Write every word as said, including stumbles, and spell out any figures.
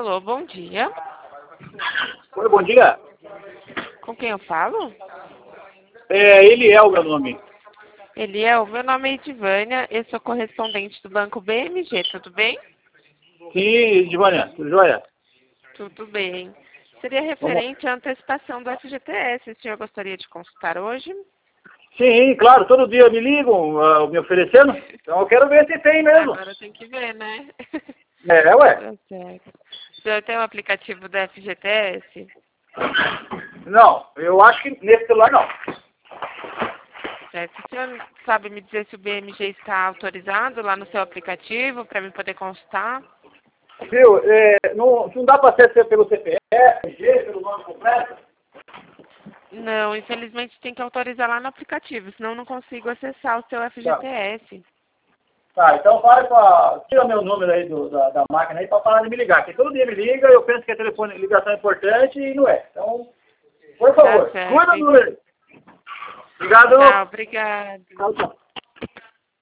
Alô, bom dia. Oi, bom dia. Com quem eu falo? É, ele é o meu nome. Eliel, meu nome é Edivânia, eu sou correspondente do Banco B M G, tudo bem? Sim, Divânia, tudo jóia? Tudo bem. Seria Vamos. referente à antecipação do F G T S, o senhor gostaria de consultar hoje? Sim, claro, todo dia me ligam uh, me oferecendo, então eu quero ver se tem mesmo. Agora tem que ver, né? É, ué. Tá certo. O senhor tem o aplicativo do F G T S? Não, eu acho que nesse celular não. Certo. O senhor sabe me dizer se o B M G está autorizado lá no seu aplicativo para mim poder consultar? Viu, é, não, não dá para ser pelo C P F, G, pelo nome completo? Não, infelizmente tem que autorizar lá no aplicativo, senão eu não consigo acessar o seu F G T S. Tá, então para pra, tira meu número aí do, da, da máquina aí para parar de me ligar, porque todo dia me liga, eu penso que a telefone, ligação é importante e não é. Então, por favor, Tá certo. cuida do número. Obrigado. Tá, obrigada. Tchau, tchau.